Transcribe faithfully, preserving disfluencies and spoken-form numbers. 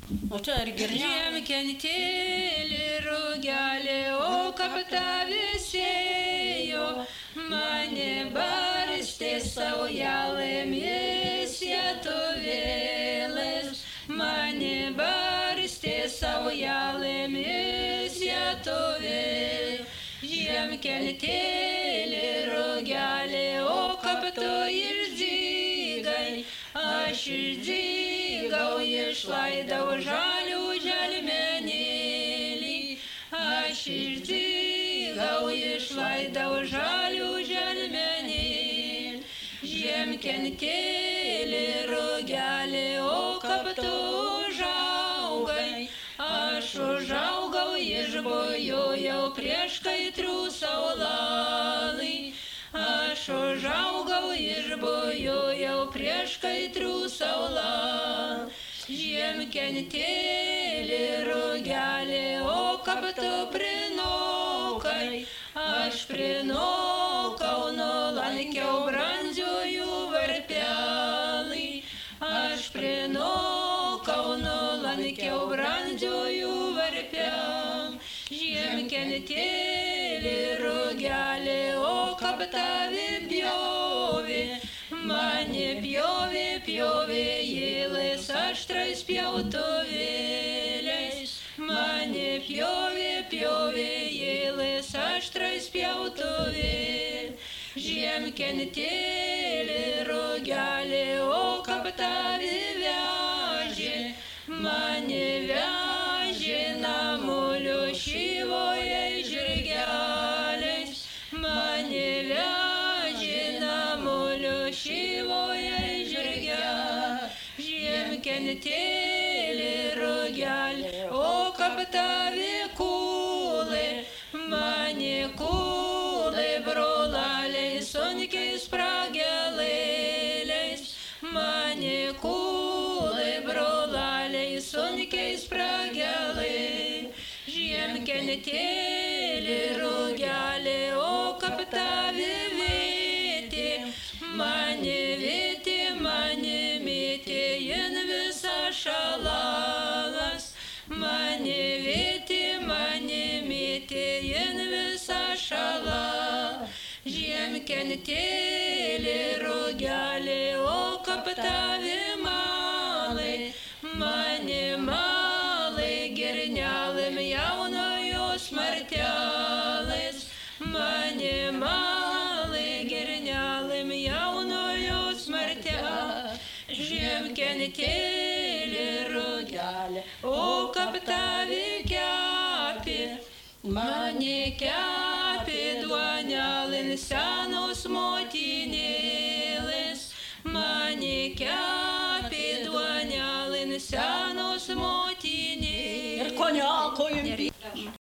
O čia ir girdėjom. Žiemkentėlį rugelį, o kaptavėsėjo, mane barstė saujelėmis jėtuvėlės, mane barstė saujelėmis jėtuvėlės. Žiemkentėlį rugelį, o kapto išdygai, aš išdygau, išlaidau žalių želmenėlį, aš išdygau, išlaidau žalių želmenėlį. Žiemkentėlį rugelį, o kapto užaugai, aš užaugau, išbujojau prieš kaitrų saulalį. Aš užaugau, išbujojau prieš kaitrų saulalį. Žiemkentėlį rugelį, o kapto prinokai, aš prinokau, nulankiau brandžiųjų varpelį. Aš prinokau, nulankiau brandžiųjų varpelį. Žiemkentėlį rugelį, o kaptavė pjovė, mane pjovė, pjovė jėlės aštrais pjautuvėliais. Mane pjovė, pjovė jėlės aštrais pjautuvėliais. Žiemkentėlį rugelį, o kaptavė vežė, mane vežė namulio šyvoje žirgeliais. Mane vežė namulio šyvoje žirgeliais. Žiemkentėlį rugelį, o kaptavė kulė, mane kulė brolaliai sunkiais pragelėliais. Mane kulė brolaliai sunkiais pragelėliais. Žiemkentėlį rugelį, o kaptavė vėtė, mane vėtė, mane mėtė, jin visa šalalas. Mane vėtė, mane mėtė, jin visa šalalas. Žiemkentėlį rugelį, o kaptavė malai, mane malai girnelėm jaunojos martelės. Mane malai girnelėm jaunojos martelės. Žiemkentėlį rugelį, o kaptavė kepė, mane kepė duonelin senos motinėlės. Mane kepė duonelin senos motinėlės. Ir koniako jums.